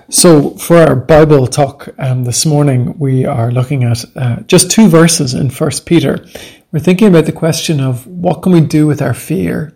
So for our Bible talk this morning, we are looking at just two verses in 1 Peter. We're thinking about the question of what can we do with our fear?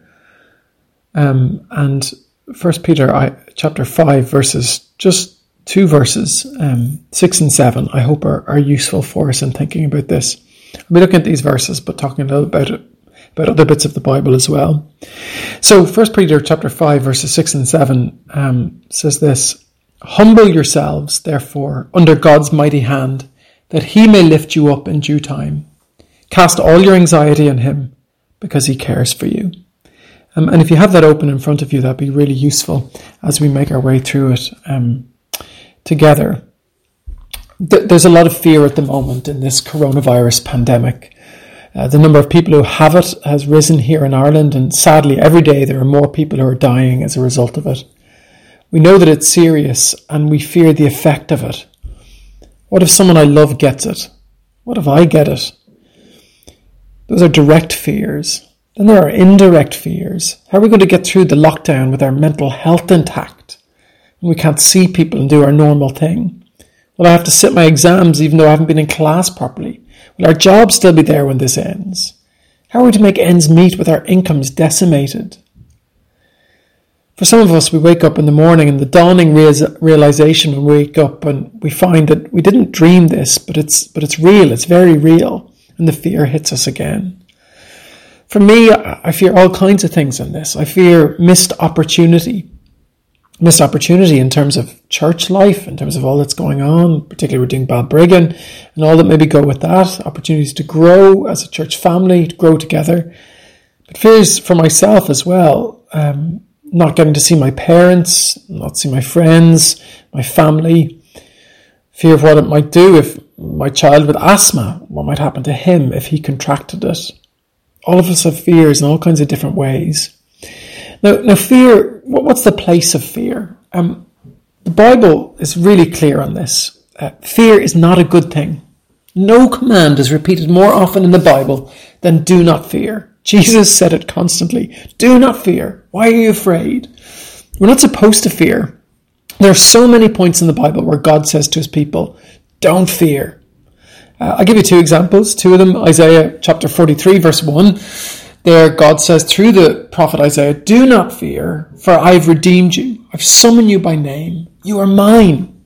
And 1 Peter chapter 5 verses, just two verses, 6 and 7, I hope are useful for us in thinking about this. I'll be looking at these verses, but talking a little about other bits of the Bible as well. So 1 Peter chapter 5 verses 6 and 7 says this: "Humble yourselves, therefore, under God's mighty hand, that he may lift you up in due time. Cast all your anxiety on him, because he cares for you." And if you have that open in front of you, that'd be really useful as we make our way through it together. There's a lot of fear at the moment in this coronavirus pandemic. The number of people who have it has risen here in Ireland, and sadly, every day there are more people who are dying as a result of it. We know that it's serious, and we fear the effect of it. What if someone I love gets it? What if I get it? Those are direct fears. Then there are indirect fears. How are we going to get through the lockdown with our mental health intact when we can't see people and do our normal thing? Will I have to sit my exams even though I haven't been in class properly? Will our job still be there when this ends? How are we to make ends meet with our incomes decimated? For some of us, we wake up in the morning and the dawning realization when we wake up and we find that we didn't dream this, but it's real, it's very real, and the fear hits us again. For me, I fear all kinds of things in this. I fear missed opportunity in terms of church life, in terms of all that's going on, particularly we're doing Balbriggan and all that maybe go with that, opportunities to grow as a church family, to grow together. But fears for myself as well, not getting to see my parents, not see my friends, my family. Fear of what it might do if my child with asthma, what might happen to him if he contracted it. All of us have fears in all kinds of different ways. Now fear, what's the place of fear? The Bible is really clear on this. Fear is not a good thing. No command is repeated more often in the Bible than do not fear. Jesus said it constantly. Do not fear. Why are you afraid? We're not supposed to fear. There are so many points in the Bible where God says to his people, don't fear. I'll give you two examples. Two of them, Isaiah chapter 43 verse 1. There God says through the prophet Isaiah, do not fear, for I've redeemed you. I've summoned you by name. You are mine.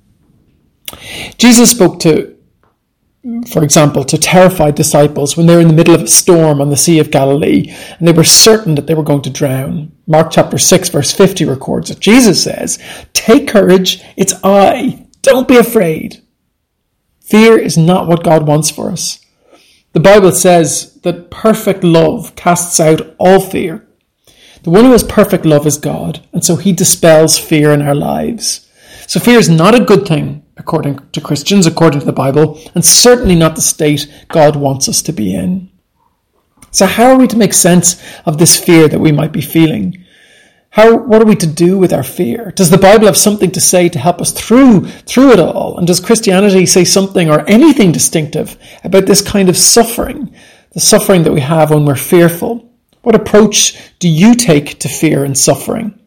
Jesus spoke to, for example, to terrified disciples when they were in the middle of a storm on the Sea of Galilee and they were certain that they were going to drown. Mark chapter 6 verse 50 records it. Jesus says, take courage, it's I. Don't be afraid. Fear is not what God wants for us. The Bible says that perfect love casts out all fear. The one who has perfect love is God, and so he dispels fear in our lives. So fear is not a good thing, according to Christians, according to the Bible, and certainly not the state God wants us to be in. So how are we to make sense of this fear that we might be feeling? What are we to do with our fear? Does the Bible have something to say to help us through it all? And does Christianity say something or anything distinctive about this kind of suffering, the suffering that we have when we're fearful? What approach do you take to fear and suffering?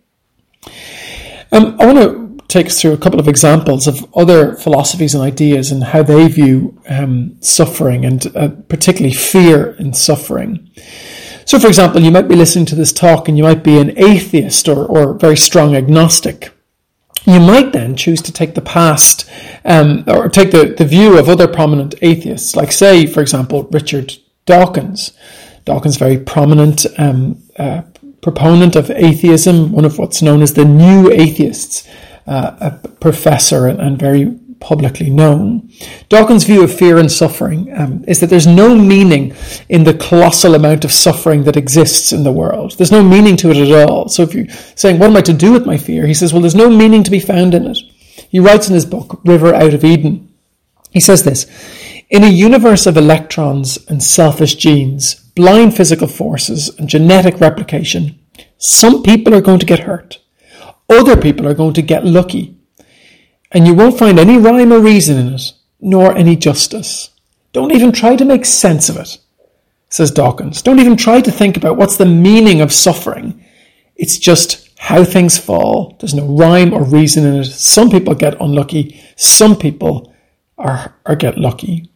I want to take us through a couple of examples of other philosophies and ideas and how they view suffering and particularly fear in suffering. So, for example, you might be listening to this talk and you might be an atheist or very strong agnostic. You might then choose to take the past or take the view of other prominent atheists, like, say, for example, Richard Dawkins. Dawkins, very prominent proponent of atheism, one of what's known as the New Atheists, a professor and very publicly known. Dawkins' view of fear and suffering is that there's no meaning in the colossal amount of suffering that exists in the world. There's no meaning to it at all. So if you're saying, what am I to do with my fear? He says, well, there's no meaning to be found in it. He writes in his book, River Out of Eden. He says this: in a universe of electrons and selfish genes, blind physical forces and genetic replication, some people are going to get hurt. Other people are going to get lucky. And you won't find any rhyme or reason in it, nor any justice. Don't even try to make sense of it, says Dawkins. Don't even try to think about what's the meaning of suffering. It's just how things fall. There's no rhyme or reason in it. Some people get unlucky. Some people are get lucky.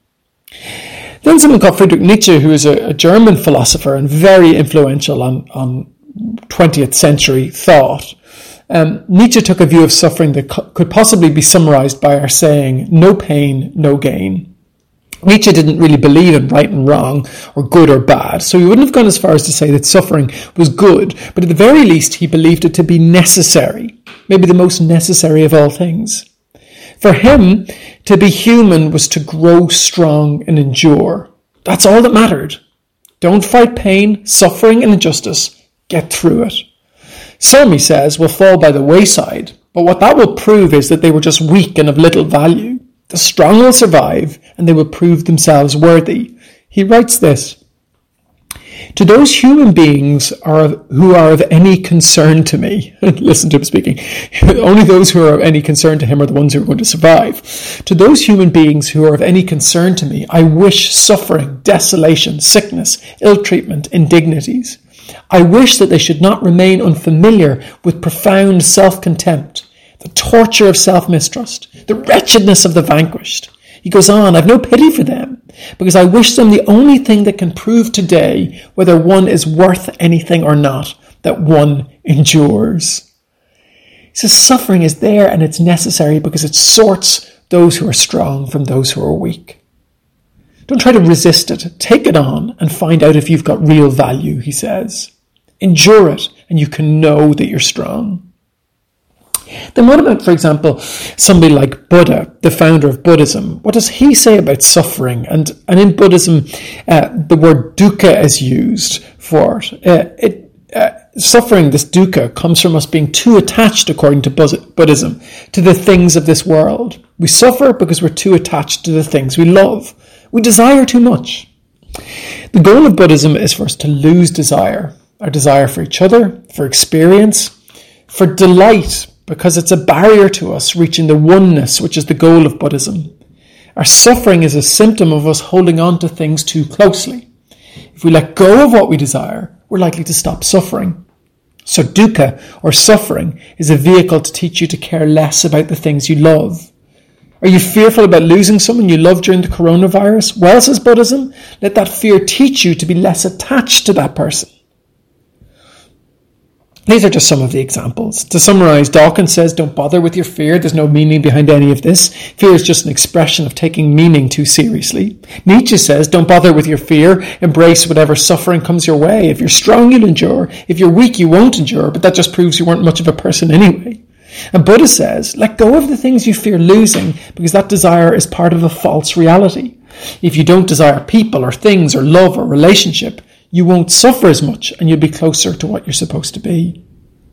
Then someone called Friedrich Nietzsche, who is a German philosopher and very influential on 20th century thought. Nietzsche took a view of suffering that could possibly be summarized by our saying, no pain, no gain. Nietzsche didn't really believe in right and wrong or good or bad, so he wouldn't have gone as far as to say that suffering was good, but at the very least he believed it to be necessary, maybe the most necessary of all things. For him, to be human was to grow strong and endure. That's all that mattered. Don't fight pain, suffering and injustice. Get through it. Some, he says, will fall by the wayside, but what that will prove is that they were just weak and of little value. The strong will survive, and they will prove themselves worthy. He writes this: to those human beings who are of any concern to me, listen to him speaking, only those who are of any concern to him are the ones who are going to survive. To those human beings who are of any concern to me, I wish suffering, desolation, sickness, ill treatment, indignities. I wish that they should not remain unfamiliar with profound self-contempt, the torture of self-mistrust, the wretchedness of the vanquished. He goes on, I've no pity for them, because I wish them the only thing that can prove today whether one is worth anything or not, that one endures. He says suffering is there and it's necessary because it sorts those who are strong from those who are weak. Don't try to resist it. Take it on and find out if you've got real value, he says. Endure it and you can know that you're strong. Then what about, for example, somebody like Buddha, the founder of Buddhism? What does he say about suffering? And in Buddhism, the word dukkha is used for it. Suffering, this dukkha, comes from us being too attached, according to Buddhism, to the things of this world. We suffer because we're too attached to the things we love. We desire too much. The goal of Buddhism is for us to lose desire. Our desire for each other, for experience, for delight, because it's a barrier to us reaching the oneness, which is the goal of Buddhism. Our suffering is a symptom of us holding on to things too closely. If we let go of what we desire, we're likely to stop suffering. So dukkha, or suffering, is a vehicle to teach you to care less about the things you love. Are you fearful about losing someone you love during the coronavirus? Well, says Buddhism, let that fear teach you to be less attached to that person. These are just some of the examples. To summarize, Dawkins says, don't bother with your fear. There's no meaning behind any of this. Fear is just an expression of taking meaning too seriously. Nietzsche says, don't bother with your fear. Embrace whatever suffering comes your way. If you're strong, you'll endure. If you're weak, you won't endure, but that just proves you weren't much of a person anyway. And Buddha says, let go of the things you fear losing, because that desire is part of a false reality. If you don't desire people or things or love or relationship, you won't suffer as much and you'll be closer to what you're supposed to be.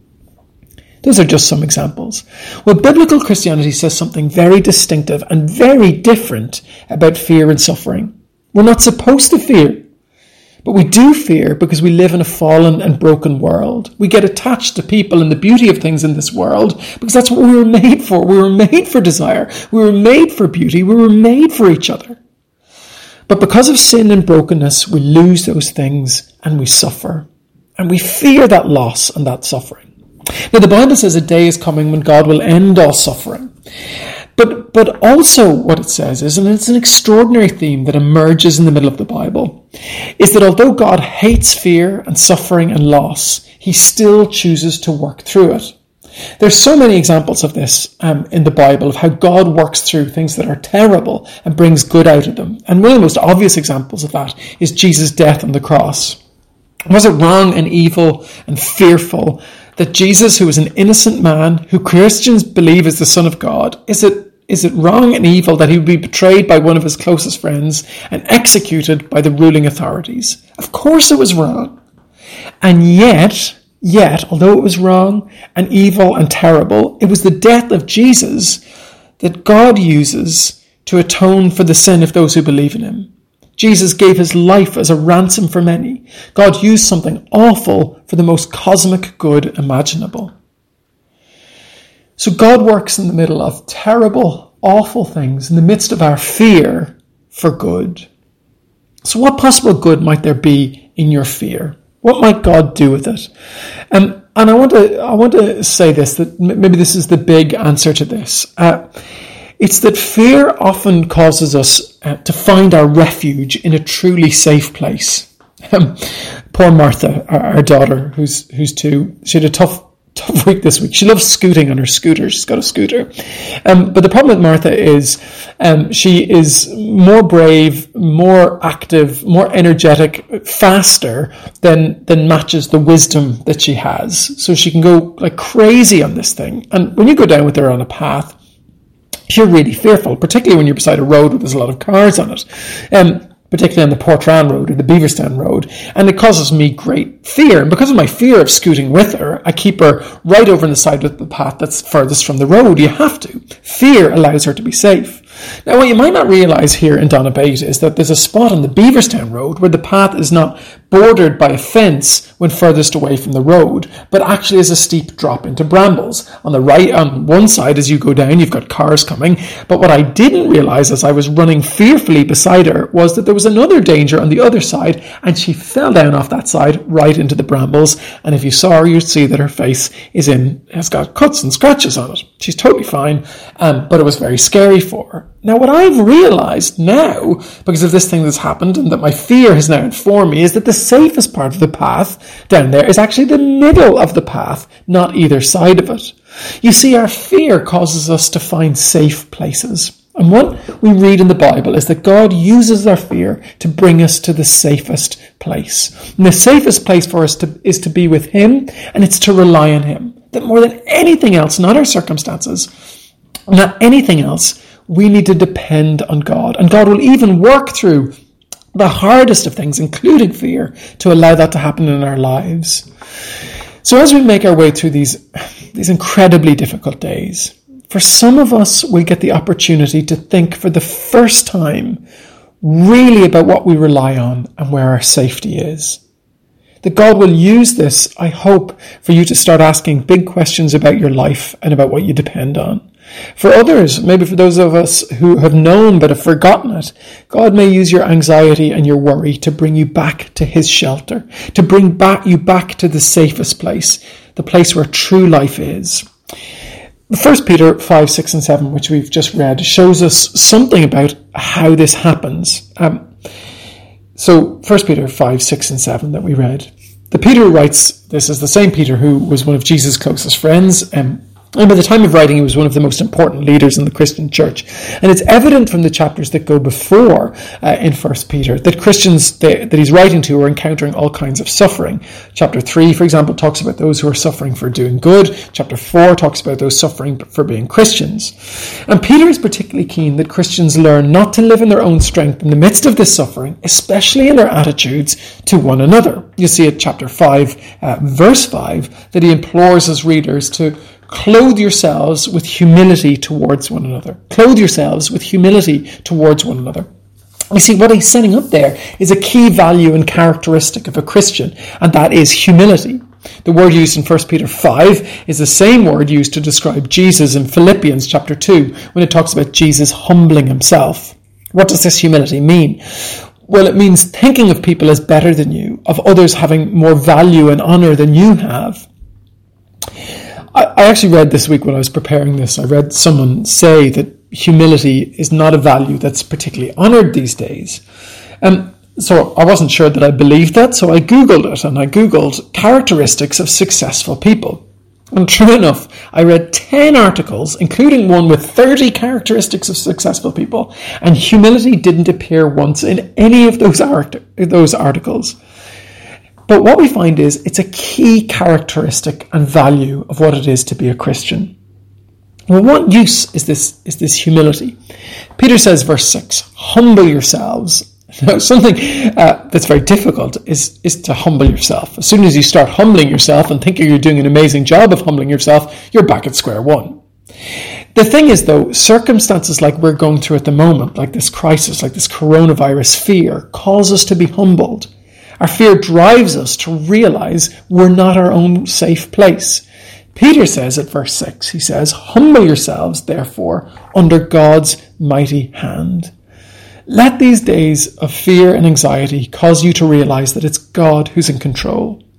Those are just some examples. Well, biblical Christianity says something very distinctive and very different about fear and suffering. We're not supposed to fear, but we do fear because we live in a fallen and broken world. We get attached to people and the beauty of things in this world because that's what we were made for. We were made for desire. We were made for beauty. We were made for each other. But because of sin and brokenness, we lose those things and we suffer. And we fear that loss and that suffering. Now, the Bible says a day is coming when God will end all suffering. But also what it says is, and it's an extraordinary theme that emerges in the middle of the Bible, is that although God hates fear and suffering and loss, he still chooses to work through it. There's so many examples of this in the Bible, of how God works through things that are terrible and brings good out of them. And one of the most obvious examples of that is Jesus' death on the cross. Was it wrong and evil and fearful that Jesus, who was an innocent man, who Christians believe is the Son of God, is it wrong and evil that he would be betrayed by one of his closest friends and executed by the ruling authorities? Of course it was wrong. And yet, although it was wrong and evil and terrible, it was the death of Jesus that God uses to atone for the sin of those who believe in him. Jesus gave his life as a ransom for many. God used something awful for the most cosmic good imaginable. So God works in the middle of terrible, awful things, in the midst of our fear, for good. So what possible good might there be in your fear? What might God do with it? And I want to say this, that maybe this is the big answer to this. It's that fear often causes us to find our refuge in a truly safe place. Poor Martha, our daughter, who's 2, she had a tough week this week. She loves scooting on her scooter. She's got a scooter. But the problem with Martha is she is more brave, more active, more energetic, faster than matches the wisdom that she has. So she can go like crazy on this thing. And when you go down with her on a path, you're really fearful, particularly when you're beside a road where there's a lot of cars on it. Particularly on the Portrane Road or the Beaverstown Road, and it causes me great fear. And because of my fear of scooting with her, I keep her right over on the side of the path that's furthest from the road. You have to. Fear allows her to be safe. Now, what you might not realise here in Donabate is that there's a spot on the Beaverstown Road where the path is not bordered by a fence when furthest away from the road, but actually is a steep drop into brambles. On the right, on one side as you go down, you've got cars coming. But what I didn't realise as I was running fearfully beside her was that there was another danger on the other side, and she fell down off that side right into the brambles. And if you saw her, you'd see that her face has got cuts and scratches on it. She's totally fine, but it was very scary for her. Now, what I've realised now, because of this thing that's happened and that my fear has now informed me, is that the safest part of the path down there is actually the middle of the path, not either side of it. You see, our fear causes us to find safe places. And what we read in the Bible is that God uses our fear to bring us to the safest place. And the safest place for us is to be with Him, and it's to rely on Him. That more than anything else, not our circumstances, not anything else, we need to depend on God. And God will even work through the hardest of things, including fear, to allow that to happen in our lives. So as we make our way through these incredibly difficult days, for some of us, we get the opportunity to think for the first time really about what we rely on and where our safety is. That God will use this, I hope, for you to start asking big questions about your life and about what you depend on. For others, maybe for those of us who have known but have forgotten it, God may use your anxiety and your worry to bring you back to His shelter, to bring you back to the safest place, the place where true life is. 1 Peter 5, 6 and 7, which we've just read, shows us something about how this happens. So 1 Peter 5, 6 and 7 that we read. The Peter who writes, this is the same Peter who was one of Jesus' closest friends, and by the time of writing, he was one of the most important leaders in the Christian church. And it's evident from the chapters that go before in 1 Peter that Christians that he's writing to are encountering all kinds of suffering. Chapter 3, for example, talks about those who are suffering for doing good. Chapter 4 talks about those suffering for being Christians. And Peter is particularly keen that Christians learn not to live in their own strength in the midst of this suffering, especially in their attitudes to one another. You see at chapter 5, verse 5, that he implores his readers to clothe yourselves with humility towards one another. Clothe yourselves with humility towards one another. You see, what he's setting up there is a key value and characteristic of a Christian, and that is humility. The word used in 1 Peter 5 is the same word used to describe Jesus in Philippians chapter 2, when it talks about Jesus humbling himself. What does this humility mean? Well, it means thinking of people as better than you, of others having more value and honour than you have. I actually read this week when I was preparing this, I read someone say that humility is not a value that's particularly honoured these days. So I wasn't sure that I believed that, so I Googled it, and I Googled characteristics of successful people. And true enough, I read 10 articles, including one with 30 characteristics of successful people, and humility didn't appear once in any of those articles. But what we find is it's a key characteristic and value of what it is to be a Christian. Well, what use is this humility? Peter says, verse 6, humble yourselves. Now, something that's very difficult is to humble yourself. As soon as you start humbling yourself and thinking you're doing an amazing job of humbling yourself, you're back at square one. The thing is, though, circumstances like we're going through at the moment, like this crisis, like this coronavirus fear, cause us to be humbled. Our fear drives us to realize we're not our own safe place. Peter says at verse 6, he says, humble yourselves, therefore, under God's mighty hand. Let these days of fear and anxiety cause you to realize that it's God who's in control.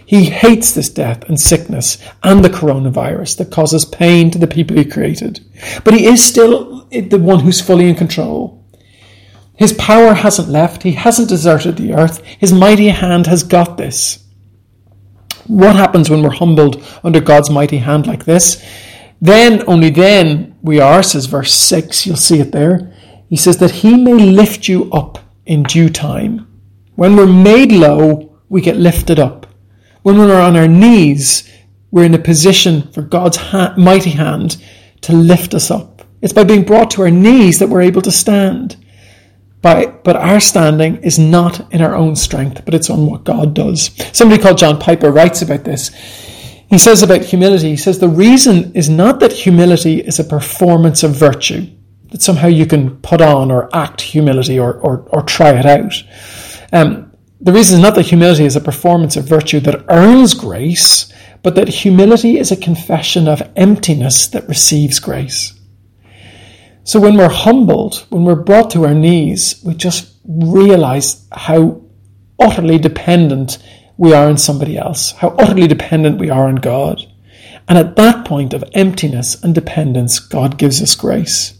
He hates this death and sickness and the coronavirus that causes pain to the people he created. But he is still the one who's fully in control. His power hasn't left. He hasn't deserted the earth. His mighty hand has got this. What happens when we're humbled under God's mighty hand like this? Then, only then, we are, says verse 6, you'll see it there. He says that he may lift you up in due time. When we're made low, we get lifted up. When we're on our knees, we're in a position for God's mighty hand to lift us up. It's by being brought to our knees that we're able to stand. But our standing is not in our own strength, but it's on what God does. Somebody called John Piper writes about this. He says about humility, he says the reason is not that humility is a performance of virtue, that somehow you can put on or act humility or try it out. The reason is not that humility is a performance of virtue that earns grace, but that humility is a confession of emptiness that receives grace. So when we're humbled, when we're brought to our knees, we just realize how utterly dependent we are on somebody else, how utterly dependent we are on God. And at that point of emptiness and dependence, God gives us grace.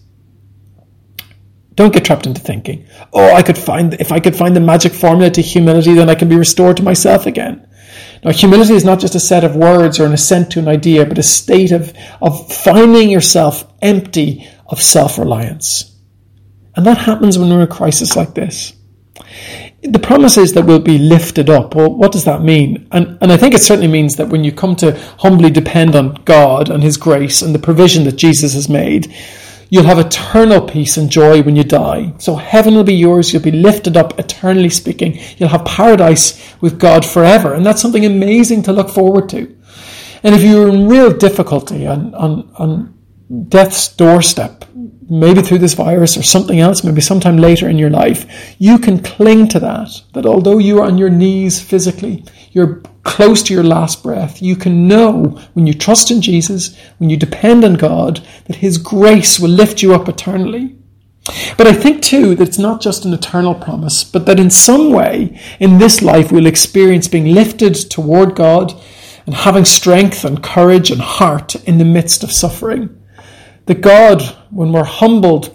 Don't get trapped into thinking, if I could find the magic formula to humility, then I can be restored to myself again. Now, humility is not just a set of words or an assent to an idea, but a state of finding yourself empty of self-reliance. And that happens when we're in a crisis like this. The promise is that we'll be lifted up. Well, what does that mean? And I think it certainly means that when you come to humbly depend on God and his grace and the provision that Jesus has made, you'll have eternal peace and joy when you die. So heaven will be yours. You'll be lifted up, eternally speaking. You'll have paradise with God forever. And that's something amazing to look forward to. And if you're in real difficulty on death's doorstep, maybe through this virus or something else, maybe sometime later in your life, you can cling to that although you are on your knees physically, you're close to your last breath, you can know when you trust in Jesus, when you depend on God, that his grace will lift you up eternally. But I think too that it's not just an eternal promise, but that in some way in this life we'll experience being lifted toward God and having strength and courage and heart in the midst of suffering. That God, when we're humbled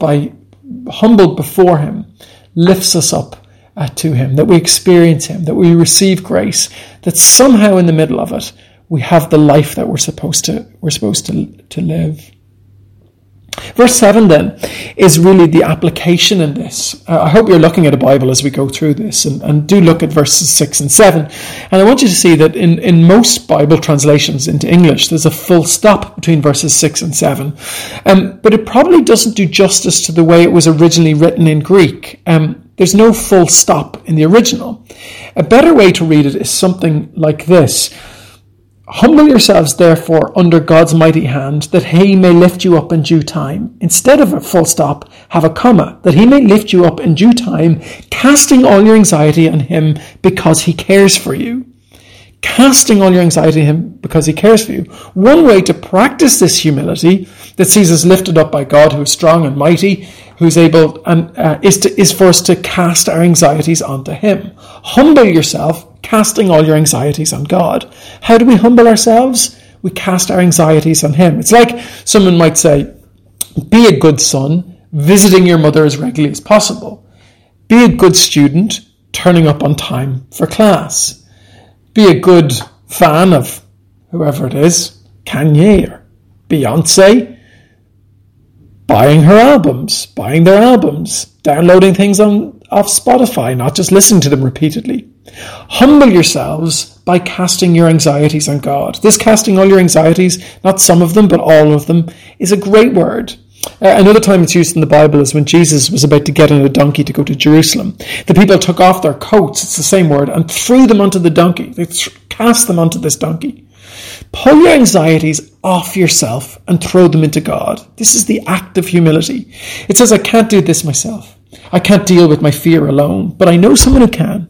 before him, lifts us up to him, that we experience him, that we receive grace, that somehow in the middle of it, we have the life that we're supposed to live. Verse 7 then is really the application in this. I hope you're looking at a Bible as we go through this and do look at verses 6 and 7. And I want you to see that in most Bible translations into English, there's a full stop between verses 6 and 7. But it probably doesn't do justice to the way it was originally written in Greek. There's no full stop in the original. A better way to read it is something like this. Humble yourselves, therefore, under God's mighty hand, that he may lift you up in due time. Instead of a full stop, have a comma, that he may lift you up in due time, casting all your anxiety on him because he cares for you. Casting all your anxiety on him because he cares for you. One way to practice this humility that sees us lifted up by God, who is strong and mighty, who's able, is for us to cast our anxieties onto him. Humble yourself, casting all your anxieties on God. How do we humble ourselves? We cast our anxieties on him. It's like someone might say, be a good son, visiting your mother as regularly as possible. Be a good student, turning up on time for class. Be a good fan of whoever it is, Kanye or Beyonce, buying their albums, downloading things off Spotify, not just listening to them repeatedly. Humble yourselves by casting your anxieties on God. This casting all your anxieties, not some of them, but all of them, is a great word. Another time it's used in the Bible is when Jesus was about to get on a donkey to go to Jerusalem. The people took off their coats, it's the same word, and threw them onto the donkey. They cast them onto this donkey. Pull your anxieties off yourself and throw them into God. This is the act of humility. It says, I can't do this myself. I can't deal with my fear alone, but I know someone who can.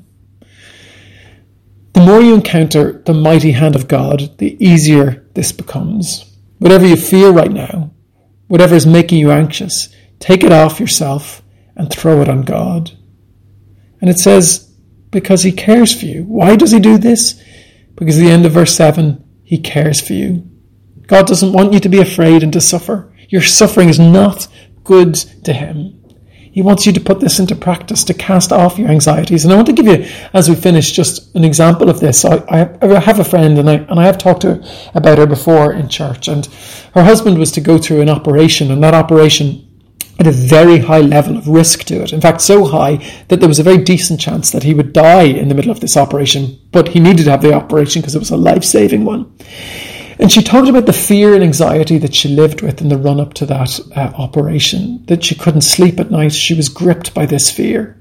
The more you encounter the mighty hand of God, the easier this becomes. Whatever you feel right now, whatever is making you anxious, take it off yourself and throw it on God. And it says, because he cares for you. Why does he do this? Because at the end of verse 7, he cares for you. God doesn't want you to be afraid and to suffer. Your suffering is not good to him. He wants you to put this into practice, to cast off your anxieties. And I want to give you, as we finish, just an example of this. I have a friend, and I have talked to her about her before in church. And her husband was to go through an operation, and that operation had a very high level of risk to it. In fact, so high that there was a very decent chance that he would die in the middle of this operation. But he needed to have the operation because it was a life-saving one. And she talked about the fear and anxiety that she lived with in the run-up to that operation, that she couldn't sleep at night. She was gripped by this fear.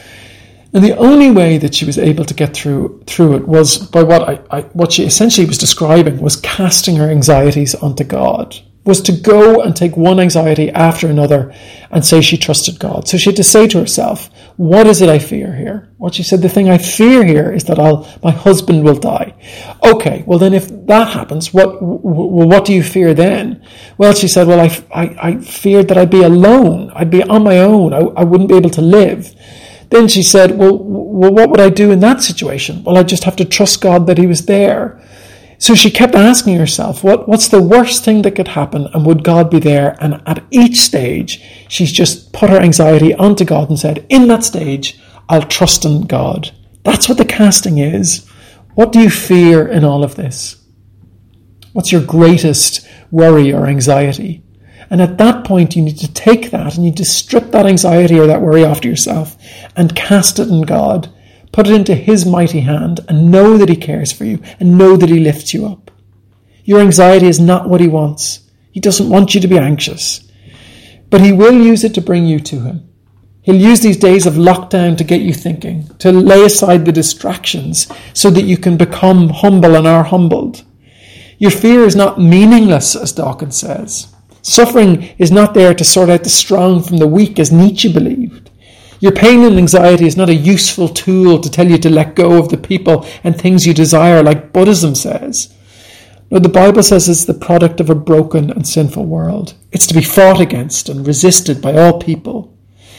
And the only way that she was able to get through it was by what she essentially was describing was casting her anxieties onto God, was to go and take one anxiety after another and say she trusted God. So she had to say to herself, what is it I fear here? What she said, the thing I fear here is that my husband will die. Okay, well then if that happens, what do you fear then? Well, she said, well, I feared that I'd be alone. I'd be on my own. I wouldn't be able to live. Then she said, well, what would I do in that situation? Well, I just have to trust God that he was there. So she kept asking herself, what's the worst thing that could happen, and would God be there? And at each stage, she's just put her anxiety onto God and said, in that stage, I'll trust in God. That's what the casting is. What do you fear in all of this? What's your greatest worry or anxiety? And at that point, you need to take that and you need to strip that anxiety or that worry off yourself and cast it in God. Put it into his mighty hand and know that he cares for you and know that he lifts you up. Your anxiety is not what he wants. He doesn't want you to be anxious, but he will use it to bring you to him. He'll use these days of lockdown to get you thinking, to lay aside the distractions so that you can become humble and are humbled. Your fear is not meaningless, as Dawkins says. Suffering is not there to sort out the strong from the weak, as Nietzsche believed. Your pain and anxiety is not a useful tool to tell you to let go of the people and things you desire, like Buddhism says. No, the Bible says it's the product of a broken and sinful world. It's to be fought against and resisted by all people.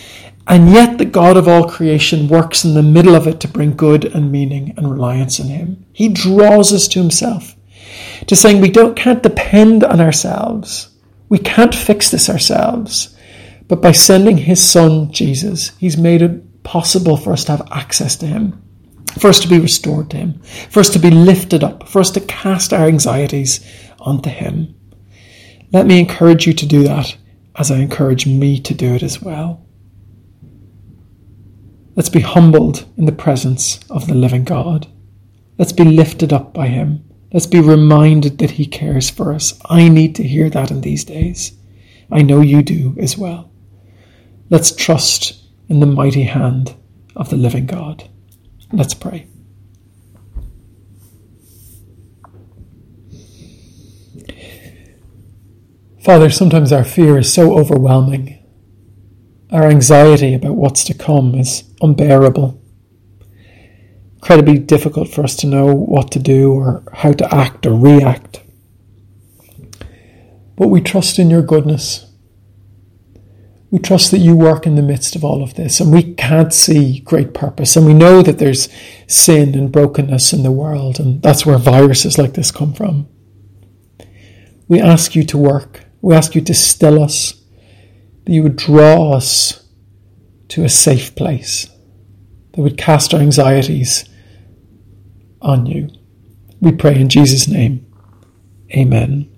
And yet the God of all creation works in the middle of it to bring good and meaning and reliance in him. He draws us to himself, to saying we can't depend on ourselves. We can't fix this ourselves. But by sending his son, Jesus, he's made it possible for us to have access to him, for us to be restored to him, for us to be lifted up, for us to cast our anxieties onto him. Let me encourage you to do that as I encourage me to do it as well. Let's be humbled in the presence of the living God. Let's be lifted up by him. Let's be reminded that he cares for us. I need to hear that in these days. I know you do as well. Let's trust in the mighty hand of the living God. Let's pray. Father, sometimes our fear is so overwhelming. Our anxiety about what's to come is unbearable. Incredibly difficult for us to know what to do or how to act or react. But we trust in your goodness. We trust that you work in the midst of all of this, and we can't see great purpose. And we know that there's sin and brokenness in the world, and that's where viruses like this come from. We ask you to work. We ask you to still us, that you would draw us to a safe place, that would cast our anxieties on you. We pray in Jesus' name. Amen.